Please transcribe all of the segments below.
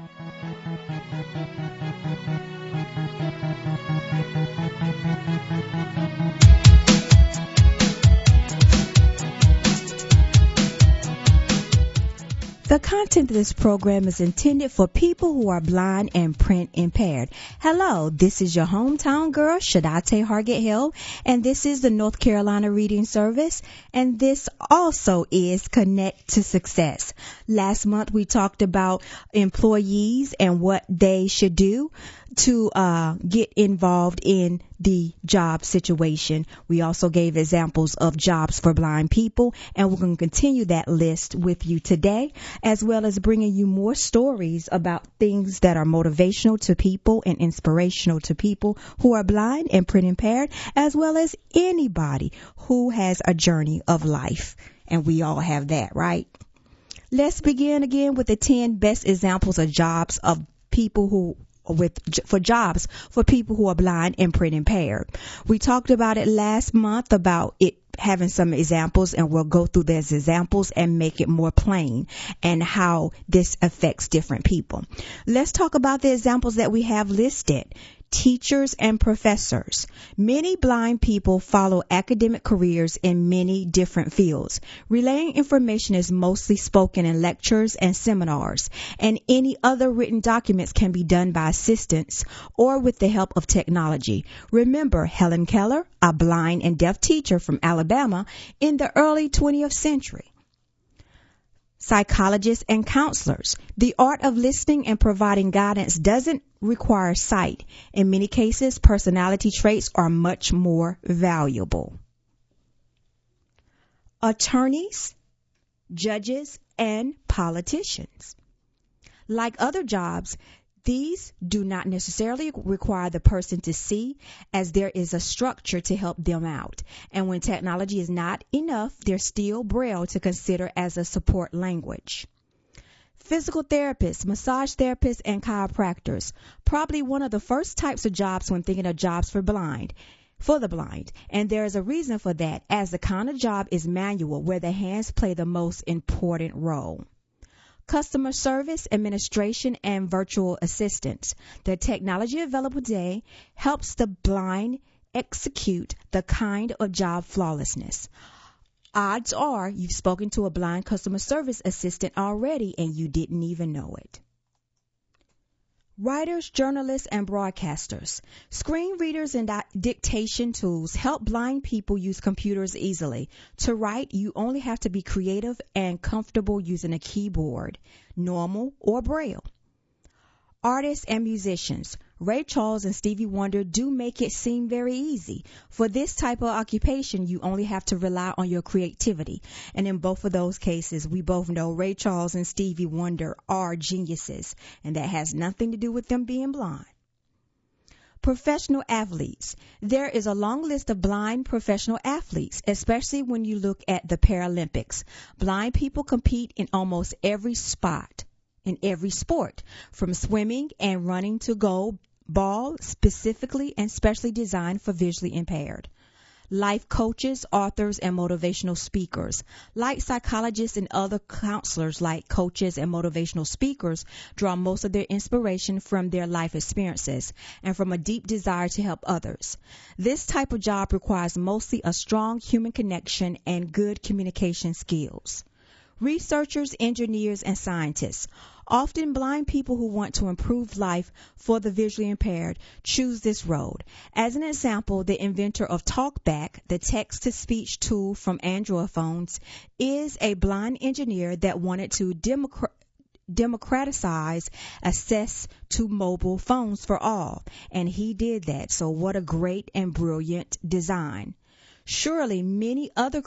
The content of this program is intended for people who are blind and print impaired. Hello, this is your hometown girl, Shadate Hargett Hill, and this is the North Carolina Reading Service, and this also is Connect to Success. Last month we talked about employees and what they should do to get involved in the job situation. We also gave examples of jobs for blind people, and we're going to continue that list with you today, as well as bringing you more stories about things that are motivational to people and inspirational to people who are blind and print impaired, as well as anybody who has a journey of life. And we all have that, right? Let's begin again with the 10 best examples of jobs of people who for jobs for people who are blind and print impaired. We talked about it last month about it having some examples, and we'll go through those examples and make it more plain and how this affects different people. Let's talk about the examples that we have listed. Teachers and professors. Many blind people follow academic careers in many different fields. Relaying information is mostly spoken in lectures and seminars, and any other written documents can be done by assistants or with the help of technology. Remember Helen Keller, a blind and deaf teacher from Alabama in the early 20th century. Psychologists and counselors. The art of listening and providing guidance doesn't require sight. In many cases, personality traits are much more valuable. Attorneys, judges, and politicians. Like other jobs, these do not necessarily require the person to see, as there is a structure to help them out. And when technology is not enough, there's still Braille to consider as a support language. Physical therapists, massage therapists, and chiropractors. Probably one of the first types of jobs when thinking of jobs for the blind. And there is a reason for that, as the kind of job is manual, where the hands play the most important role. Customer service, administration, and virtual assistants. The technology available today helps the blind execute the kind of job flawlessness. Odds are you've spoken to a blind customer service assistant already and you didn't even know it. Writers, journalists, and broadcasters. Screen readers and dictation tools help blind people use computers easily. To write, you only have to be creative and comfortable using a keyboard, normal or Braille. Artists and musicians. Ray Charles and Stevie Wonder do make it seem very easy. For this type of occupation, you only have to rely on your creativity. And in both of those cases, we both know Ray Charles and Stevie Wonder are geniuses, and that has nothing to do with them being blind. Professional athletes. There is a long list of blind professional athletes, especially when you look at the Paralympics. Blind people compete in almost every sport, from swimming and running to goalball, specifically and specially designed for visually impaired. Life coaches, authors, and motivational speakers. Like psychologists and other counselors, like coaches and motivational speakers, draw most of their inspiration from their life experiences and from a deep desire to help others. This type of job requires mostly a strong human connection and good communication skills. Researchers, engineers, and scientists. Often blind people who want to improve life for the visually impaired choose this road. As an example, the inventor of TalkBack, the text-to-speech tool from Android phones, is a blind engineer that wanted to democratize access to mobile phones for all, and he did that. So what a great and brilliant design. Surely many other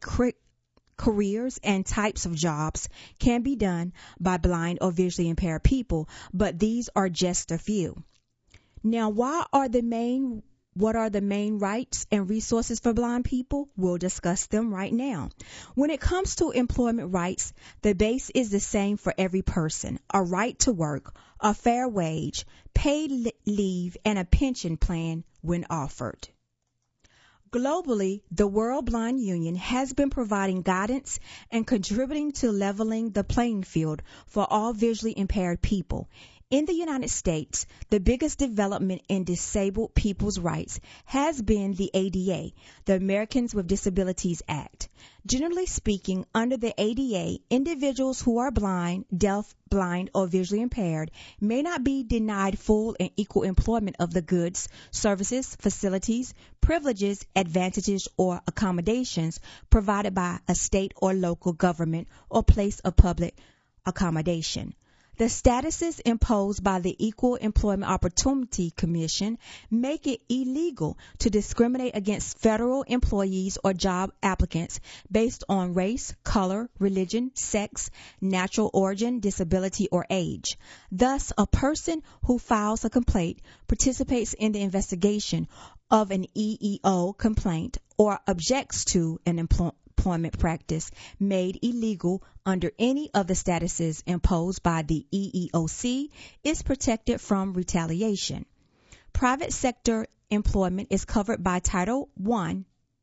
careers and types of jobs can be done by blind or visually impaired people, but these are just a few. Now, what are the main rights and resources for blind people? We'll discuss them right now. When it comes to employment rights, the base is the same for every person: a right to work, a fair wage, paid leave, and a pension plan when offered. Globally, the World Blind Union has been providing guidance and contributing to leveling the playing field for all visually impaired people. In the United States, the biggest development in disabled people's rights has been the ADA, the Americans with Disabilities Act. Generally speaking, under the ADA, individuals who are blind, deaf, blind, or visually impaired may not be denied full and equal employment of the goods, services, facilities, privileges, advantages, or accommodations provided by a state or local government or place of public accommodation. The statuses imposed by the Equal Employment Opportunity Commission make it illegal to discriminate against federal employees or job applicants based on race, color, religion, sex, natural origin, disability, or age. Thus, a person who files a complaint, participates in the investigation of an EEO complaint, or objects to an employment practice made illegal under any of the statuses imposed by the EEOC is protected from retaliation. Private sector employment is covered by Title I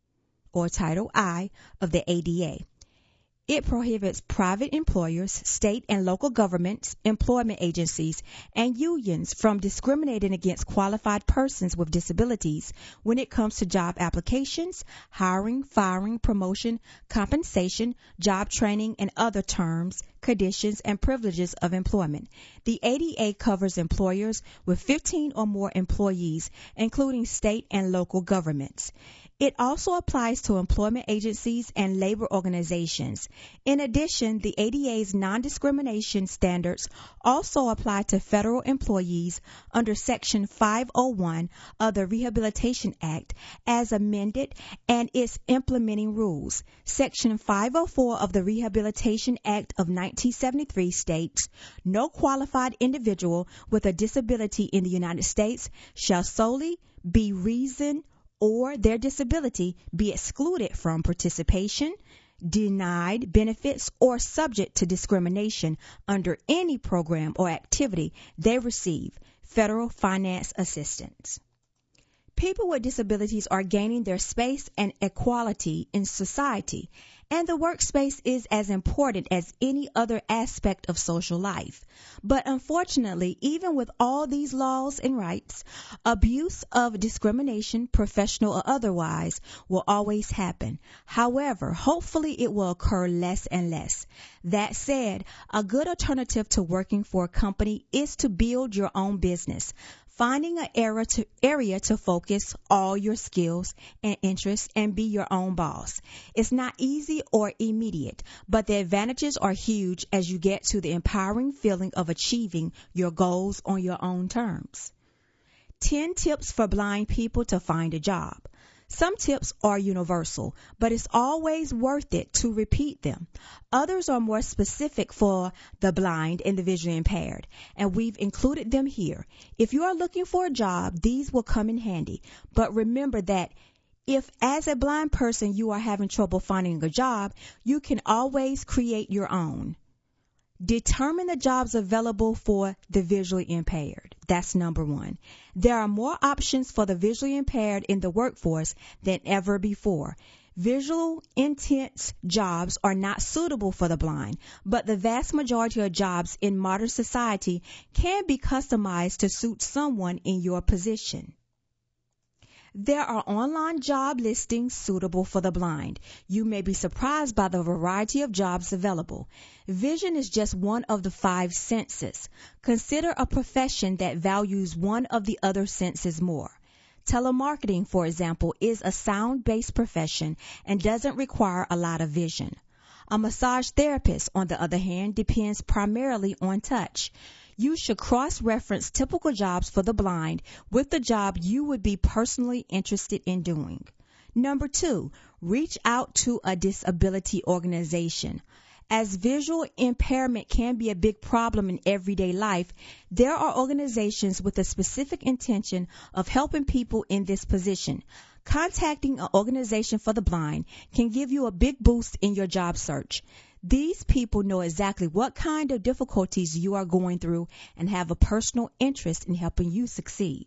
or Title I of the ADA. It prohibits private employers, state and local governments, employment agencies, and unions from discriminating against qualified persons with disabilities when it comes to job applications, hiring, firing, promotion, compensation, job training, and other terms, conditions, and privileges of employment. The ADA covers employers with 15 or more employees, including state and local governments. It also applies to employment agencies and labor organizations. In addition, the ADA's non-discrimination standards also apply to federal employees under Section 501 of the Rehabilitation Act as amended and its implementing rules. Section 504 of the Rehabilitation Act of 1973 states, "No qualified individual with a disability in the United States shall solely be reason or their disability be excluded from participation, denied benefits, or subject to discrimination under any program or activity they receive federal finance assistance." People with disabilities are gaining their space and equality in society, and the workspace is as important as any other aspect of social life. But unfortunately, even with all these laws and rights, abuse of discrimination, professional or otherwise, will always happen. However, hopefully it will occur less and less. That said, a good alternative to working for a company is to build your own business, finding an area to focus all your skills and interests and be your own boss. It's not easy or immediate, but the advantages are huge as you get to the empowering feeling of achieving your goals on your own terms. 10 tips for blind people to find a job. Some tips are universal, but it's always worth it to repeat them. Others are more specific for the blind and the visually impaired, and we've included them here. If you are looking for a job, these will come in handy. But remember that if as a blind person you are having trouble finding a job, you can always create your own. Determine the jobs available for the visually impaired. That's number one. There are more options for the visually impaired in the workforce than ever before. Visual intense jobs are not suitable for the blind, but the vast majority of jobs in modern society can be customized to suit someone in your position. There are online job listings suitable for the blind. You may be surprised by the variety of jobs available. Vision is just one of the 5 senses. Consider a profession that values one of the other senses more. Telemarketing, for example, is a sound-based profession and doesn't require a lot of vision. A massage therapist, on the other hand, depends primarily on touch. You should cross-reference typical jobs for the blind with the job you would be personally interested in doing. Number 2, reach out to a disability organization. As visual impairment can be a big problem in everyday life, there are organizations with a specific intention of helping people in this position. Contacting an organization for the blind can give you a big boost in your job search. These people know exactly what kind of difficulties you are going through and have a personal interest in helping you succeed.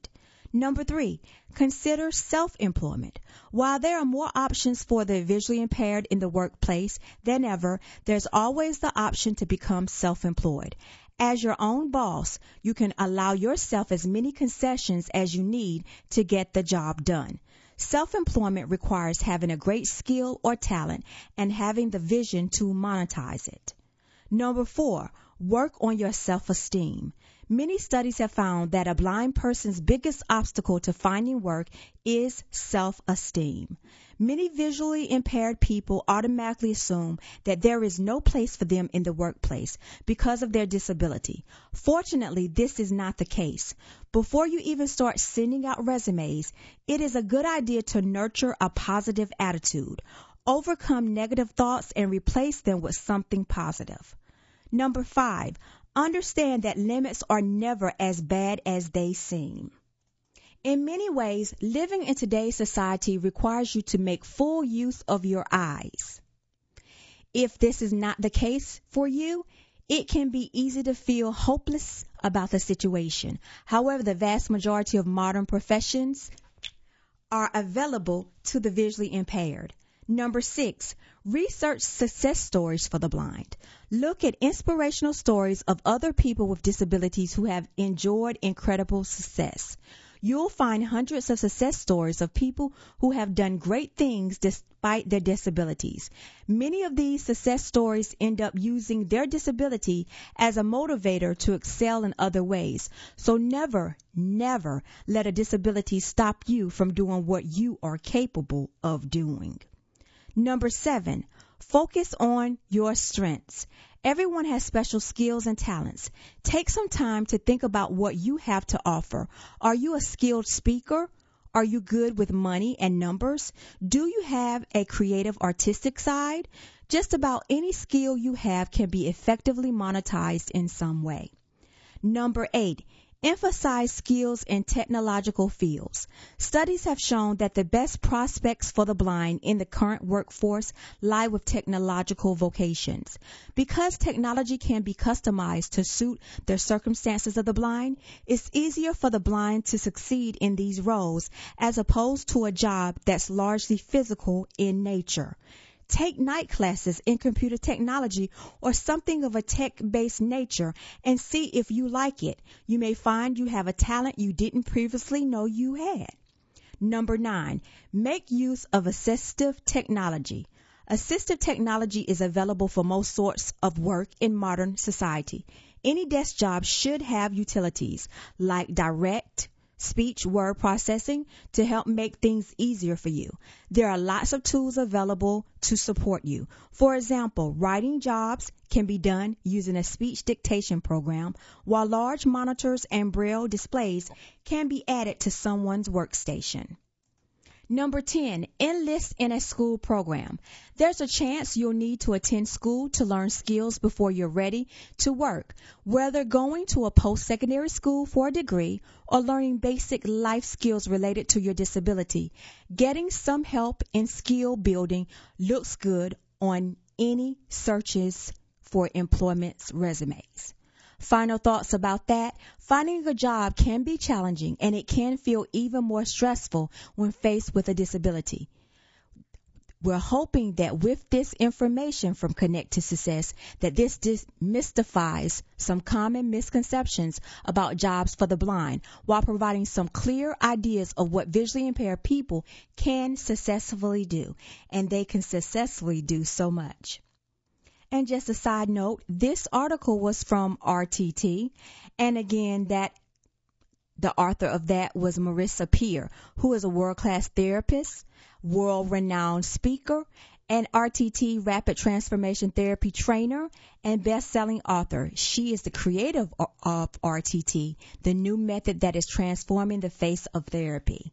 Number 3, consider self-employment. While there are more options for the visually impaired in the workplace than ever, there's always the option to become self-employed. As your own boss, you can allow yourself as many concessions as you need to get the job done. Self-employment requires having a great skill or talent and having the vision to monetize it. Number 4, work on your self-esteem. Many studies have found that a blind person's biggest obstacle to finding work is self-esteem. Many visually impaired people automatically assume that there is no place for them in the workplace because of their disability. Fortunately, this is not the case. Before you even start sending out resumes, it is a good idea to nurture a positive attitude, overcome negative thoughts, and replace them with something positive. Number 5, understand that limits are never as bad as they seem. In many ways, living in today's society requires you to make full use of your eyes. If this is not the case for you, it can be easy to feel hopeless about the situation. However, the vast majority of modern professions are available to the visually impaired. Number 6, research success stories for the blind. Look at inspirational stories of other people with disabilities who have enjoyed incredible success. You'll find hundreds of success stories of people who have done great things despite their disabilities. Many of these success stories end up using their disability as a motivator to excel in other ways. So never, never let a disability stop you from doing what you are capable of doing. Number 7, focus on your strengths. Everyone has special skills and talents. Take some time to think about what you have to offer. Are you a skilled speaker? Are you good with money and numbers? Do you have a creative artistic side? Just about any skill you have can be effectively monetized in some way. Number 8, emphasize skills in technological fields. Studies have shown that the best prospects for the blind in the current workforce lie with technological vocations. Because technology can be customized to suit the circumstances of the blind, it's easier for the blind to succeed in these roles as opposed to a job that's largely physical in nature. Take night classes in computer technology or something of a tech-based nature and see if you like it. You may find you have a talent you didn't previously know you had. Number 9, make use of assistive technology. Assistive technology is available for most sorts of work in modern society. Any desk job should have utilities like direct speech word processing to help make things easier for you. There are lots of tools available to support you. For example, writing jobs can be done using a speech dictation program, while large monitors and braille displays can be added to someone's workstation. Number 10, enlist in a school program. There's a chance you'll need to attend school to learn skills before you're ready to work. Whether going to a post-secondary school for a degree or learning basic life skills related to your disability, getting some help in skill building looks good on any searches for employment resumes. Final thoughts about that. Finding a job can be challenging, and it can feel even more stressful when faced with a disability. We're hoping that with this information from Connect to Success, that this demystifies some common misconceptions about jobs for the blind, while providing some clear ideas of what visually impaired people can successfully do, and they can successfully do so much. And just a side note, this article was from RTT, and again, that the author of that was Marissa Peer, who is a world-class therapist, world-renowned speaker, and RTT Rapid Transformation Therapy trainer and best-selling author. She is the creator of RTT, the new method that is transforming the face of therapy.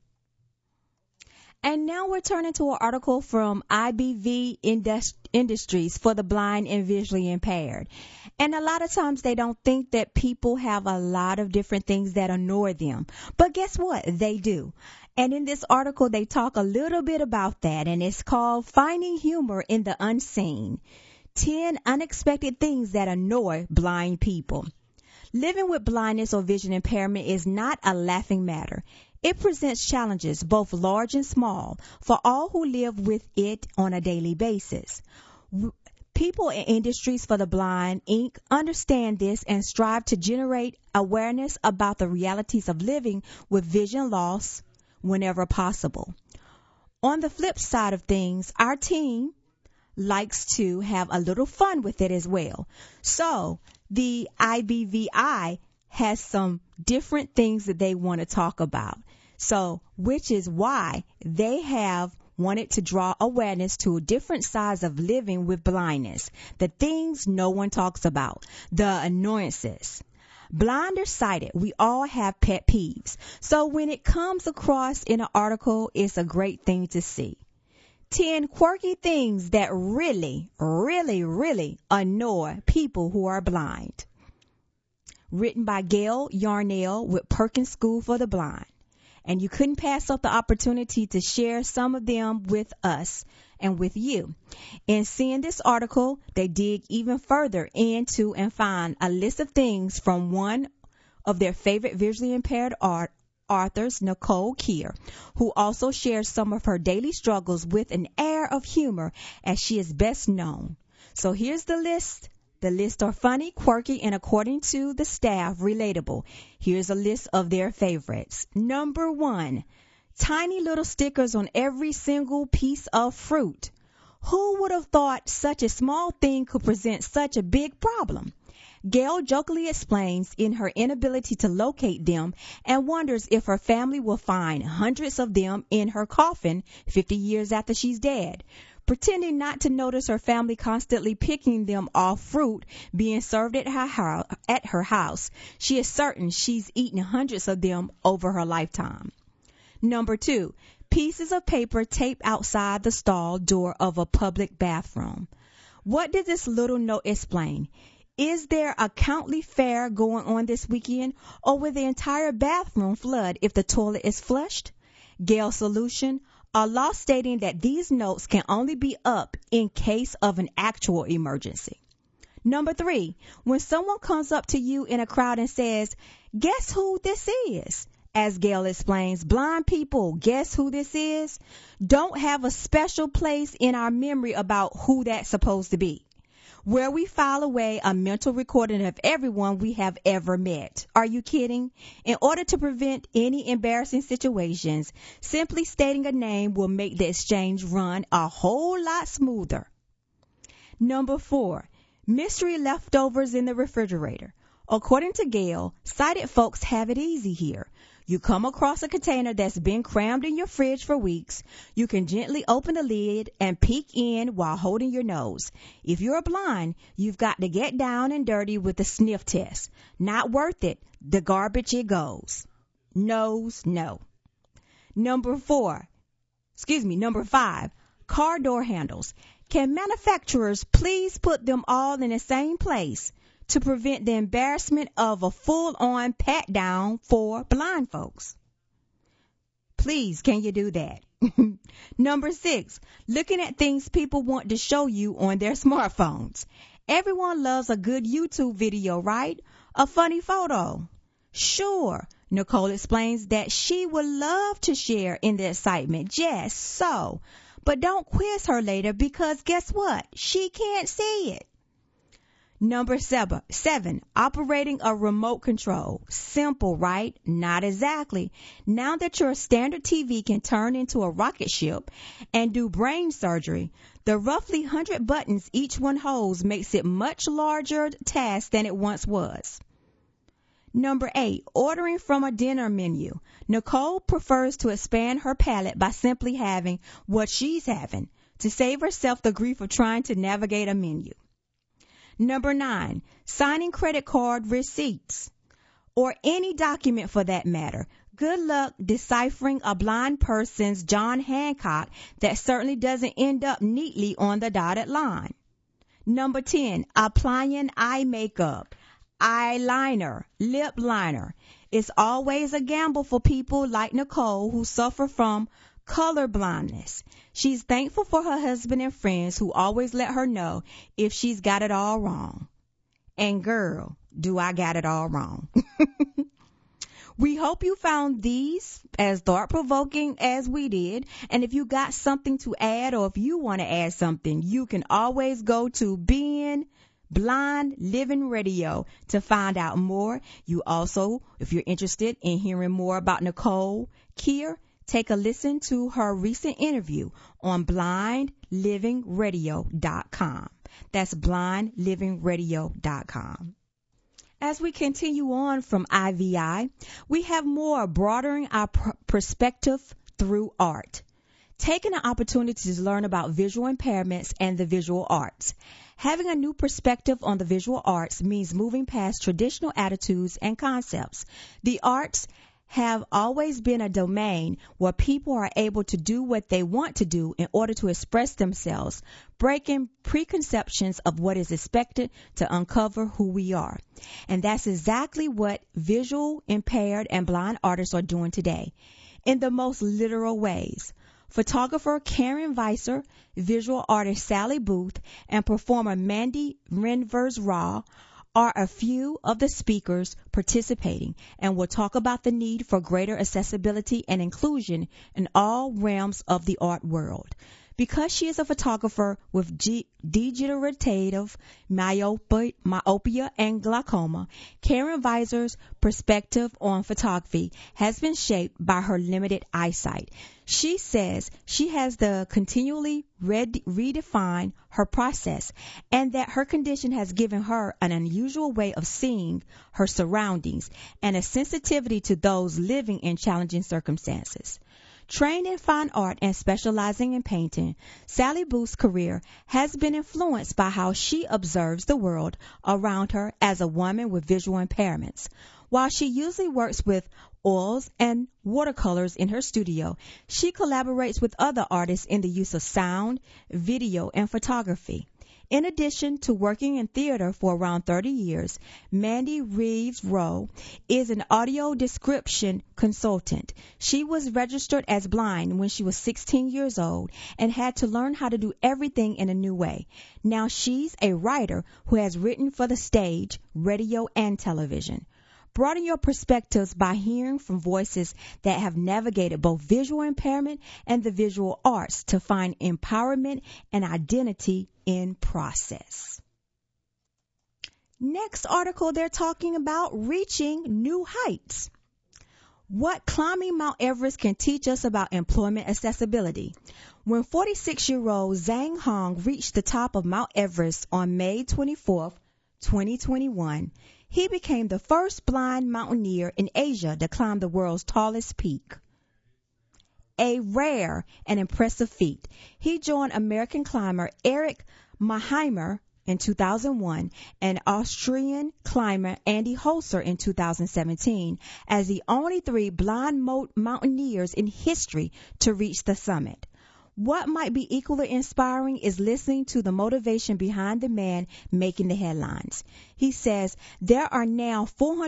And now we're turning to an article from IBV Industries for the blind and visually impaired. And a lot of times they don't think that people have a lot of different things that annoy them. But guess what? They do. And in this article, they talk a little bit about that. And it's called Finding Humor in the Unseen. 10 Unexpected Things That Annoy Blind People. Living with blindness or vision impairment is not a laughing matter. It presents challenges, both large and small, for all who live with it on a daily basis. People in Industries for the Blind, Inc. understand this and strive to generate awareness about the realities of living with vision loss whenever possible. On the flip side of things, our team likes to have a little fun with it as well. So the IBVI has some different things that they want to talk about. So, which is why they have wanted to draw awareness to different sides of living with blindness, the things no one talks about, the annoyances. Blind or sighted, we all have pet peeves. So when it comes across in an article, it's a great thing to see. 10 quirky things that really, really, really annoy people who are blind. Written by Gail Yarnell with Perkins School for the Blind. And you couldn't pass up the opportunity to share some of them with us and with you. In seeing this article, they dig even further into and find a list of things from one of their favorite visually impaired authors, Nicole Keir, who also shares some of her daily struggles with an air of humor as she is best known. So here's the list. The lists are funny, quirky, and according to the staff, relatable. Here's a list of their favorites. Number 1, tiny little stickers on every single piece of fruit. Who would have thought such a small thing could present such a big problem? Gail jokingly explains in her inability to locate them and wonders if her family will find hundreds of them in her coffin 50 years after she's dead. Pretending not to notice her family constantly picking them off fruit being served at her house, she is certain she's eaten hundreds of them over her lifetime. Number 2, pieces of paper taped outside the stall door of a public bathroom. What did this little note explain? Is there a county fair going on this weekend, or will the entire bathroom flood if the toilet is flushed? Gail's solution: a law stating that these notes can only be up in case of an actual emergency. Number 3, when someone comes up to you in a crowd and says, "Guess who this is?" As Gail explains, blind people, guess who this is? Don't have a special place in our memory about who that's supposed to be, where we file away a mental recording of everyone we have ever met. Are you kidding? In order to prevent any embarrassing situations, simply stating a name will make the exchange run a whole lot smoother. Number 4, mystery leftovers in the refrigerator. According to Gail, sighted folks have it easy here. You come across a container that's been crammed in your fridge for weeks. You can gently open the lid and peek in while holding your nose. If you're blind, you've got to get down and dirty with the sniff test. Not worth it. The garbage it goes. Nose, no. Number 5, car door handles. Can manufacturers please put them all in the same place to prevent the embarrassment of a full-on pat-down for blind folks? Please, can you do that? Number 6, looking at things people want to show you on their smartphones. Everyone loves a good YouTube video, right? A funny photo. Sure, Nicole explains that she would love to share in the excitement, just so. But don't quiz her later because guess what? She can't see it. Number 7, operating a remote control. Simple, right? Not exactly. Now that your standard TV can turn into a rocket ship and do brain surgery, the roughly 100 buttons each one holds makes it much larger task than it once was. Number 8, ordering from a dinner menu. Nicole prefers to expand her palette by simply having what she's having to save herself the grief of trying to navigate a menu. Number 9, signing credit card receipts or any document for that matter. Good luck deciphering a blind person's John Hancock that certainly doesn't end up neatly on the dotted line. Number 10, applying eye makeup, eyeliner, lip liner. It's always a gamble for people like Nicole who suffer from color blindness. She's thankful for her husband and friends who always let her know if she's got it all wrong. And girl, do I got it all wrong? We hope you found these as thought-provoking as we did. And if you got something to add, or if you want to add something, you can always go to Being Blind Living Radio to find out more. You also, if you're interested in hearing more about Nicole Keir, take a listen to her recent interview on blindlivingradio.com. That's blindlivingradio.com. As we continue on from IVI, we have more broadening our perspective through art. Taking an opportunity to learn about visual impairments and the visual arts. Having a new perspective on the visual arts means moving past traditional attitudes and concepts. The arts have always been a domain where people are able to do what they want to do in order to express themselves, breaking preconceptions of what is expected to uncover who we are. And that's exactly what visual impaired and blind artists are doing today, in the most literal ways. Photographer Karen Weiser, visual artist Sally Booth, and performer Mandy Renvers-Raw are a few of the speakers participating, and will talk about the need for greater accessibility and inclusion in all realms of the art world. Because she is a photographer with degenerative myopia and glaucoma, Karen Weiser's perspective on photography has been shaped by her limited eyesight. She says she has to continually redefine her process, and that her condition has given her an unusual way of seeing her surroundings and a sensitivity to those living in challenging circumstances. Trained in fine art and specializing in painting, Sally Booth's career has been influenced by how she observes the world around her as a woman with visual impairments. While she usually works with oils and watercolors in her studio, she collaborates with other artists in the use of sound, video, and photography. In addition to working in theater for around 30 years, Mandy Reeves-Rowe is an audio description consultant. She was registered as blind when she was 16 years old and had to learn how to do everything in a new way. Now she's a writer who has written for the stage, radio, and television. Broaden your perspectives by hearing from voices that have navigated both visual impairment and the visual arts to find empowerment and identity in process. Next article, they're talking about reaching new heights. What climbing Mount Everest can teach us about employment accessibility. When 46-year-old Zhang Hong reached the top of Mount Everest on May 24, 2021, he became the first blind mountaineer in Asia to climb the world's tallest peak. A rare and impressive feat. He joined American climber Eric Maheimer in 2001 and Austrian climber Andy Holzer in 2017 as the only three blind mountaineers in history to reach the summit. What might be equally inspiring is listening to the motivation behind the man making the headlines. He says there are now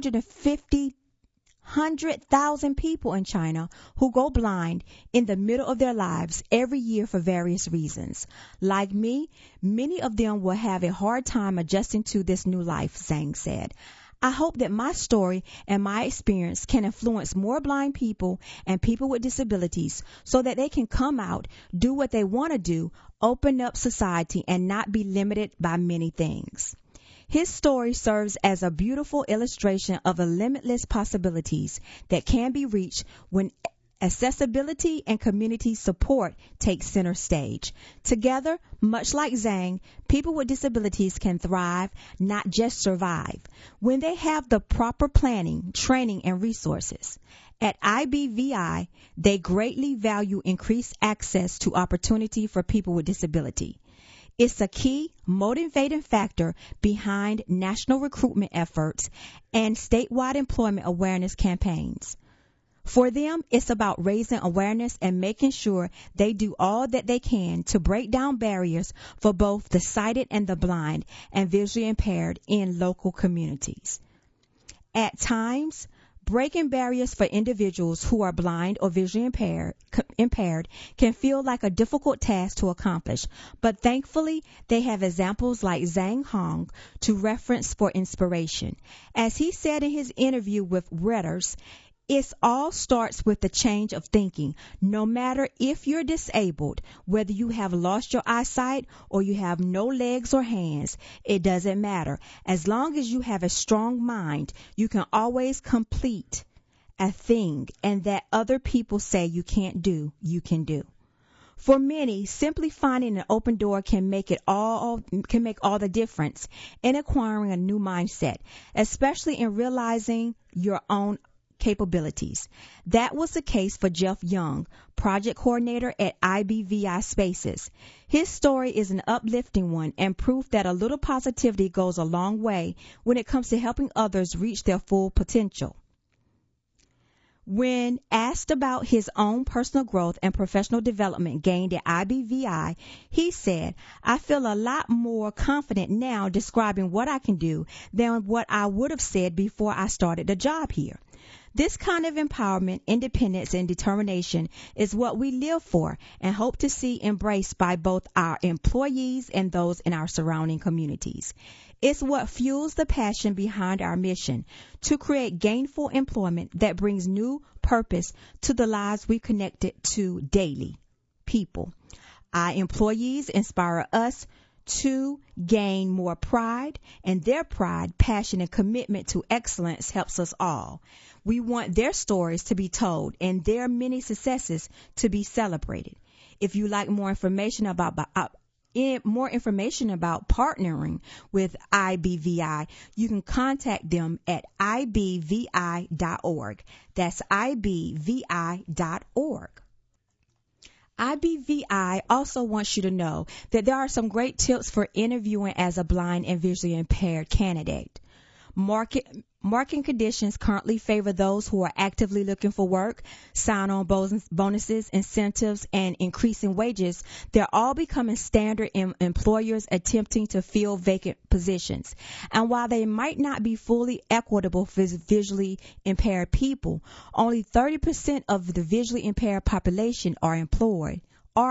450,000 people in China who go blind in the middle of their lives every year for various reasons. Like me, many of them will have a hard time adjusting to this new life, Zhang said. I hope that my story and my experience can influence more blind people and people with disabilities so that they can come out, do what they want to do, open up society, and not be limited by many things. His story serves as a beautiful illustration of the limitless possibilities that can be reached when accessibility and community support take center stage. Together, much like Zhang, people with disabilities can thrive, not just survive, when they have the proper planning, training, and resources. At IBVI, they greatly value increased access to opportunity for people with disability. It's a key motivating factor behind national recruitment efforts and statewide employment awareness campaigns. For them, it's about raising awareness and making sure they do all that they can to break down barriers for both the sighted and the blind and visually impaired in local communities. At times, Breaking barriers for individuals who are blind or visually impaired can feel like a difficult task to accomplish, but thankfully they have examples like Zhang Hong to reference for inspiration. As he said in his interview with Reuters, it all starts with the change of thinking. No matter if you're disabled, whether you have lost your eyesight or you have no legs or hands, it doesn't matter. As long as you have a strong mind, you can always complete a thing, and that other people say you can't do, you can do. For many, simply finding an open door can make all the difference in acquiring a new mindset, especially in realizing your own capabilities. That was the case for Jeff Young, project coordinator at IBVI Spaces. His story is an uplifting one and proof that a little positivity goes a long way when it comes to helping others reach their full potential. When asked about his own personal growth and professional development gained at IBVI, he said, "I feel a lot more confident now describing what I can do than what I would have said before I started the job here." This kind of empowerment, independence, and determination is what we live for and hope to see embraced by both our employees and those in our surrounding communities. It's what fuels the passion behind our mission to create gainful employment that brings new purpose to the lives we connected to daily. People. Our employees inspire us to gain more pride, and their pride, passion, and commitment to excellence helps us all. We want their stories to be told and their many successes to be celebrated. If you like more information about partnering with IBVI, you can contact them at ibvi.org. That's ibvi.org. IBVI also wants you to know that there are some great tips for interviewing as a blind and visually impaired candidate. Market conditions currently favor those who are actively looking for work. Sign-on bonuses, incentives, and increasing wages, they're all becoming standard in employers attempting to fill vacant positions. And while they might not be fully equitable for visually impaired people, only 30% of the visually impaired population are employed.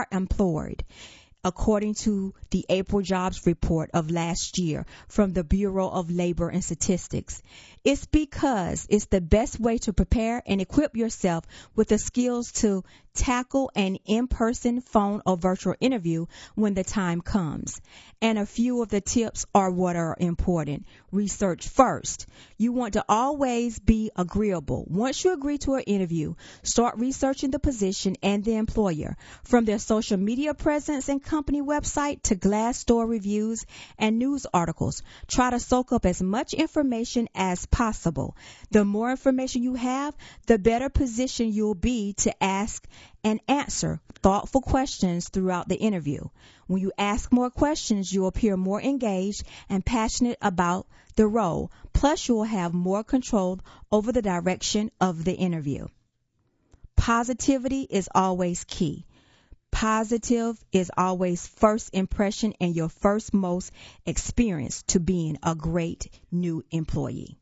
According to the April jobs report of last year from the Bureau of Labor and Statistics. It's because it's the best way to prepare and equip yourself with the skills to tackle an in-person, phone, or virtual interview when the time comes. And a few of the tips are what are important. Research first. You want to always be agreeable. Once you agree to an interview, start researching the position and the employer, from their social media presence and company website to Glassdoor reviews and news articles. Try to soak up as much information as possible. The more information you have, the better position you'll be to ask and answer thoughtful questions throughout the interview. When you ask more questions, you'll appear more engaged and passionate about the role. Plus, you'll have more control over the direction of the interview. Positivity is always key. Positive is always first impression and your first most experience to being a great new employee.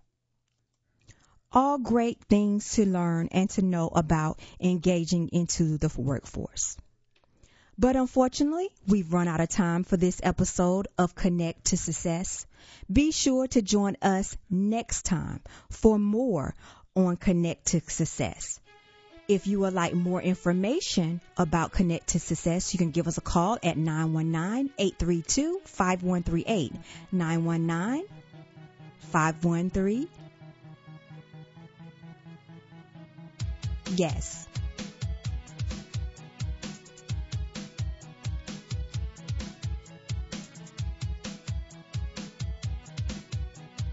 All great things to learn and to know about engaging into the workforce. But unfortunately, we've run out of time for this episode of Connect to Success. Be sure to join us next time for more on Connect to Success. If you would like more information about Connect to Success, you can give us a call at 919-832-5138. 919-513. Yes.